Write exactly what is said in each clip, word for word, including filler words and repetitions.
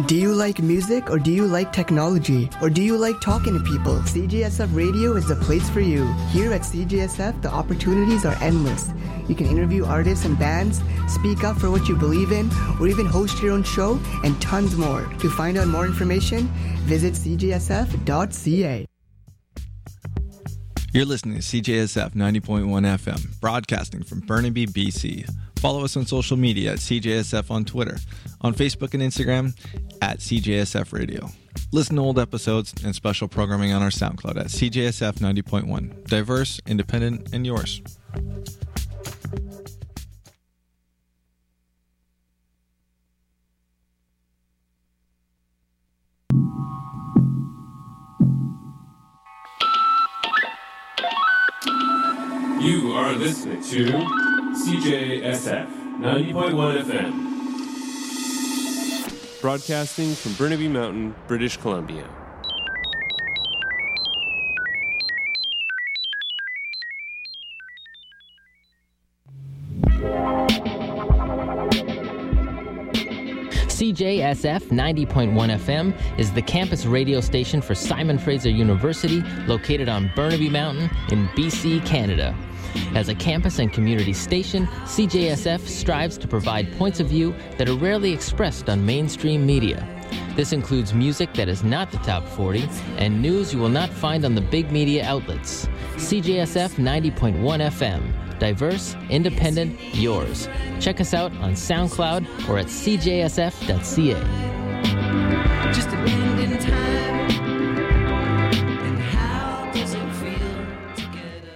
Do you like music, or do you like technology, or do you like talking to people? C J S F Radio is the place for you. Here at C J S F, the opportunities are endless. You can interview artists and bands, speak up for what you believe in, or even host your own show, and tons more. To find out more information, visit c j s f dot c a. You're listening to C J S F ninety point one F M, broadcasting from Burnaby, B C. Follow us on social media at C J S F on Twitter, on Facebook and Instagram at C J S F Radio. Listen to old episodes and special programming on our SoundCloud at C J S F ninety point one. Diverse, independent, and yours. You are listening to C J S F ninety point one F M, broadcasting from Burnaby Mountain, British Columbia. C J S F ninety point one F M is the campus radio station for Simon Fraser University, located on Burnaby Mountain in B C, Canada. As a campus and community station, C J S F strives to provide points of view that are rarely expressed on mainstream media. This includes music that is not the top forty and news you will not find on the big media outlets. C J S F ninety point one F M. Diverse, independent, yours. Check us out on SoundCloud or at c j s f dot c a. Just a bend in time. And how does it feel together?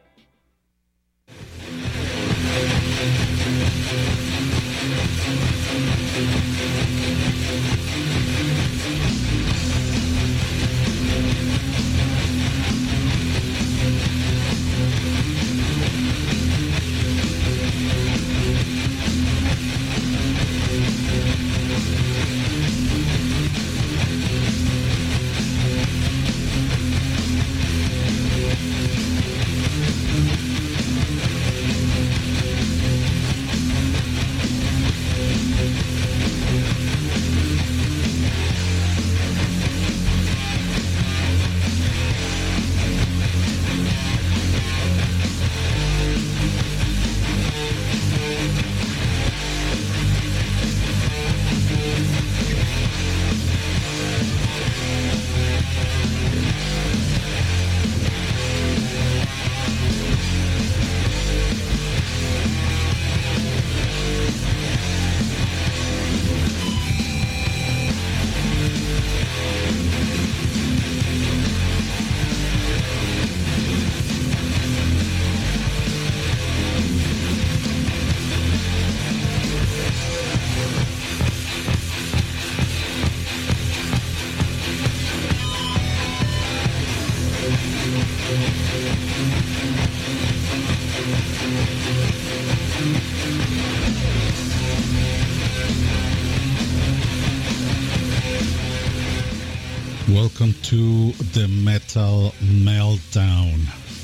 Welcome to the Metal Meltdown.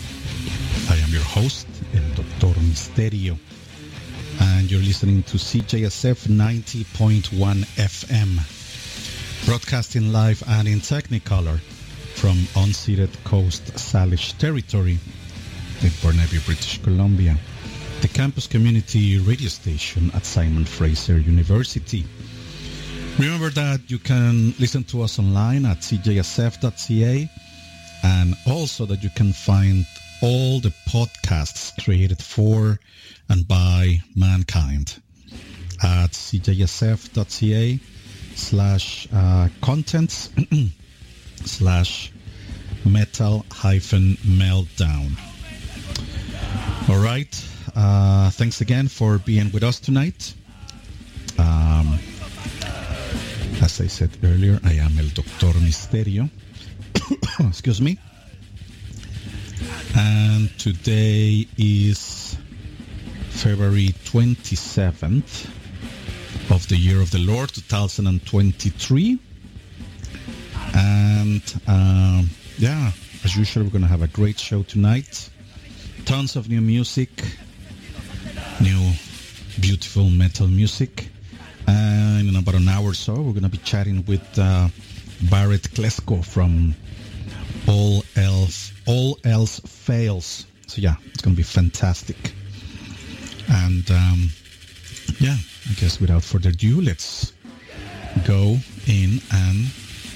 I am your host, El Doctor Misterio, and you're listening to C J S F ninety point one F M, broadcasting live and in Technicolor from unceded Coast Salish territory in Burnaby, British Columbia, the campus community radio station at Simon Fraser University. Remember that you can listen to us online at c j s f dot c a, and also that you can find all the podcasts created for and by mankind at c j s f dot c a slash contents slash metal hyphen meltdown. All right. Uh, thanks again for being with us tonight. Um, As I said earlier, I am El Doctor Misterio. Excuse me. And today is February twenty-seventh of the year of the Lord, two thousand twenty-three. And um, yeah, as usual, we're going to have a great show tonight. Tons of new music, new beautiful metal music. And in about an hour or so, we're going to be chatting with uh, Barrett Klesko from All Else All Else Fails. So yeah, it's going to be fantastic. And um, yeah, I guess without further ado, let's go in and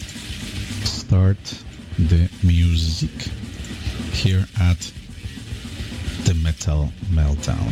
start the music here at the Metal Meltdown.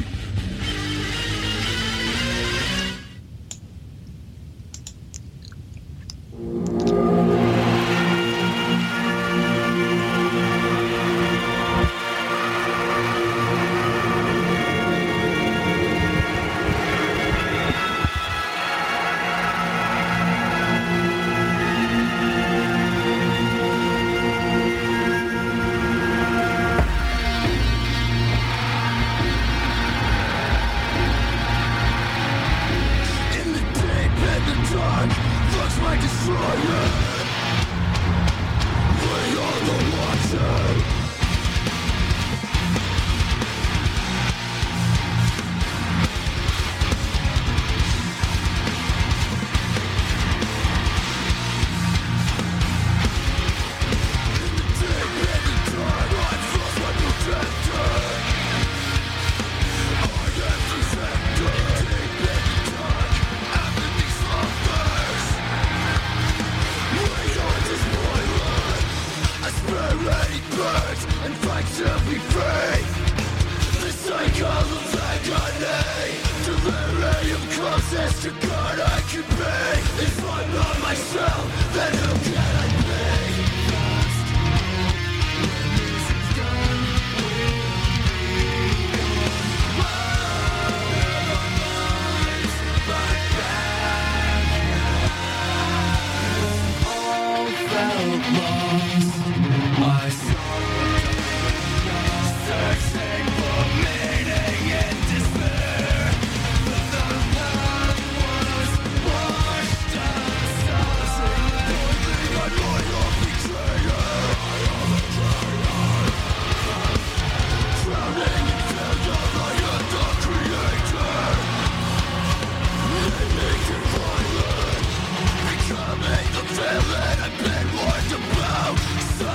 Feeling I've been warned about. So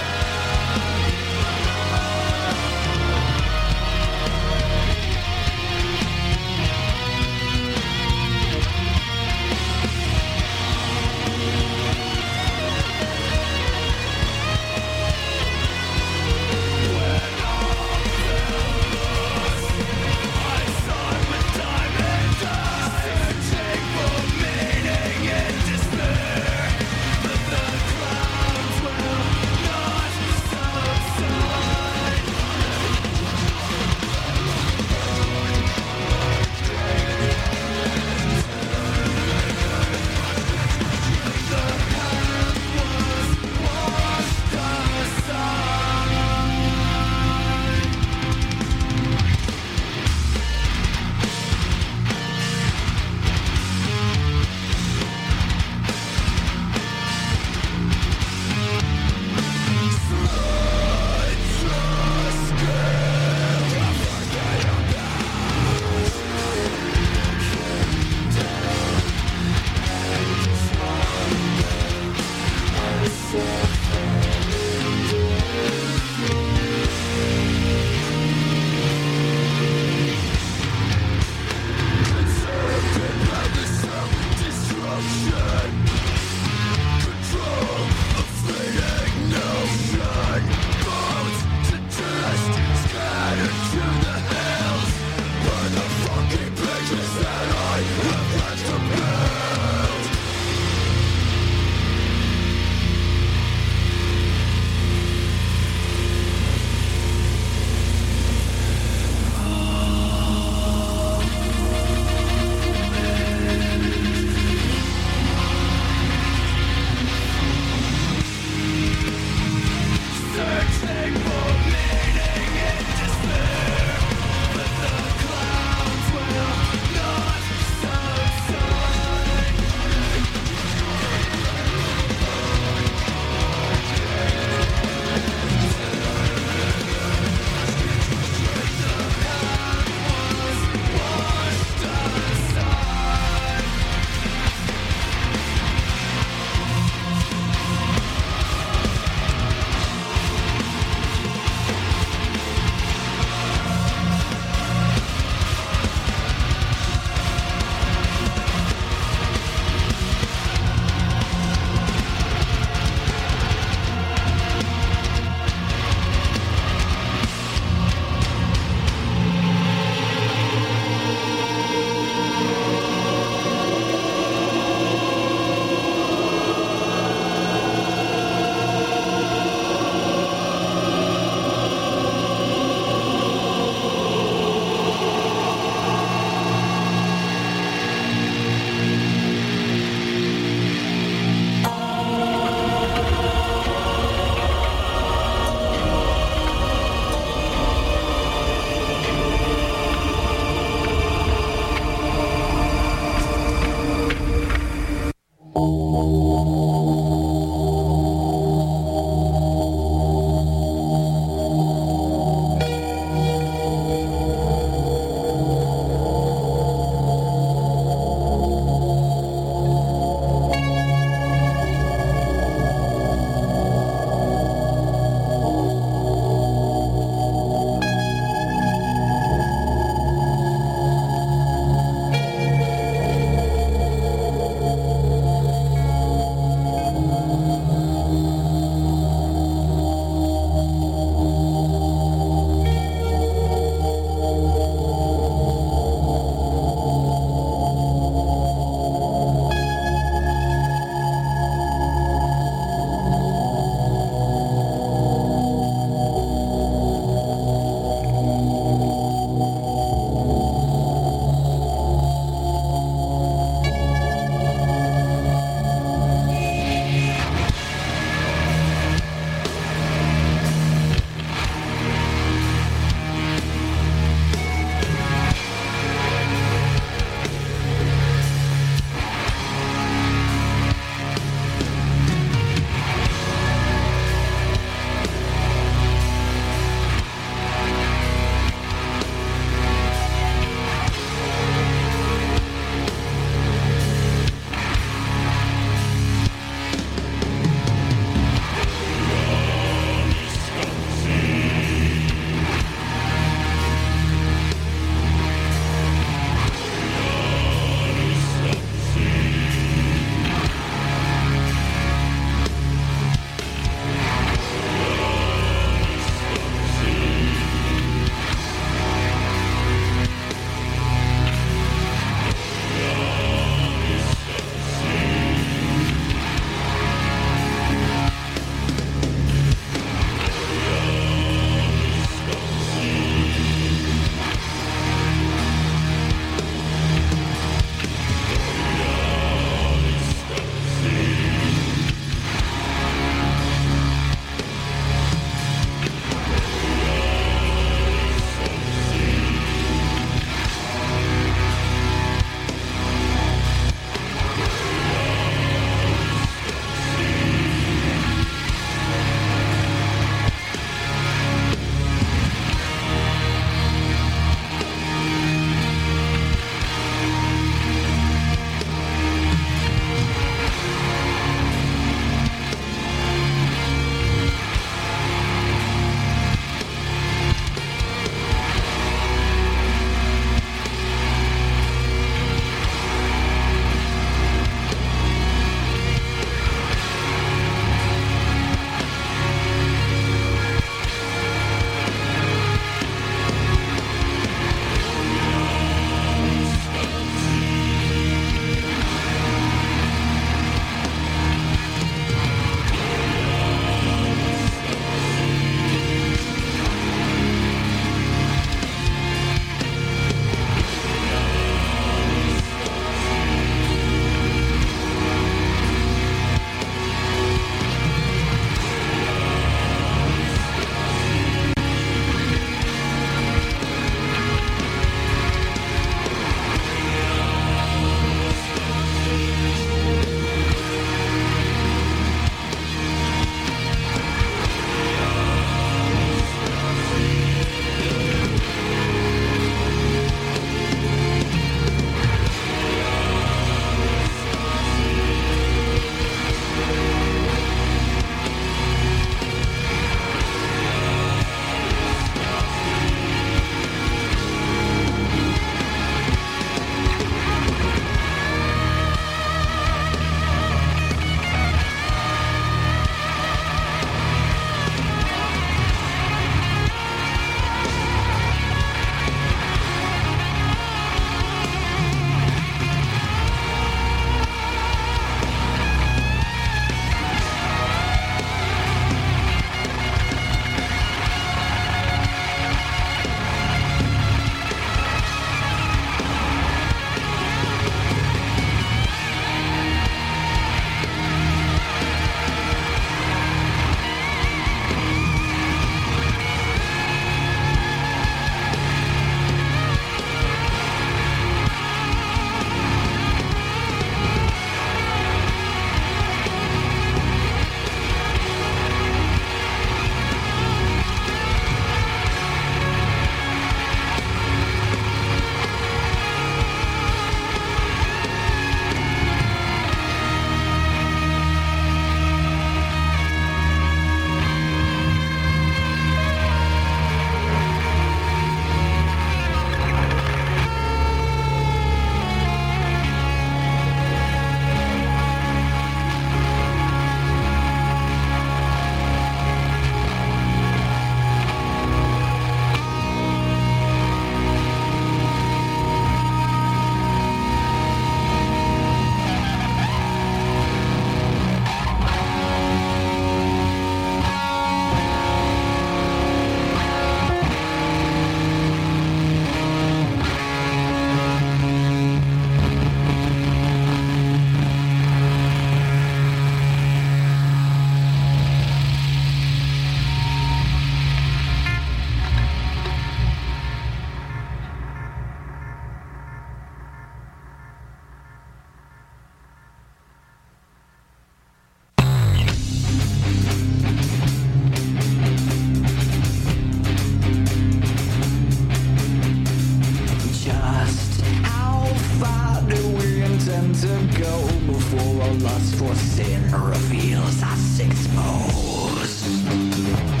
trust? How far do we intend to go before our lust for sin reveals us exposed?